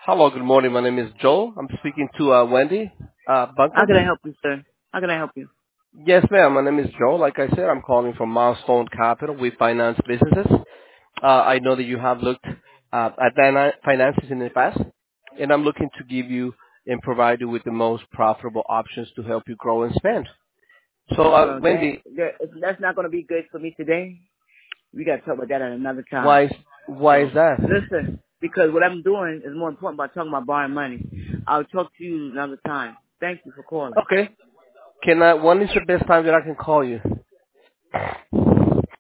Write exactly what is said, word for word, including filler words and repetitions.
Hello, good morning. My name is Joel. I'm speaking to uh, Wendy uh, How can I Buncombe. help you, sir? How can I help you? Yes, ma'am. My name is Joel. Like I said, I'm calling from Milestone Capital. We finance businesses. Uh, I know that you have looked uh, at fina- finances in the past, and I'm looking to give you and provide you with the most profitable options to help you grow and spend. So, uh, Well, that, Wendy, that if that's not going to be good for me today. We got to talk about that at another time. why is, why is So that? listen, because what I'm doing is more important by talking about borrowing money. I'll talk to you another time. Thank you for calling. Okay. Can I? When is the best time that I can call you?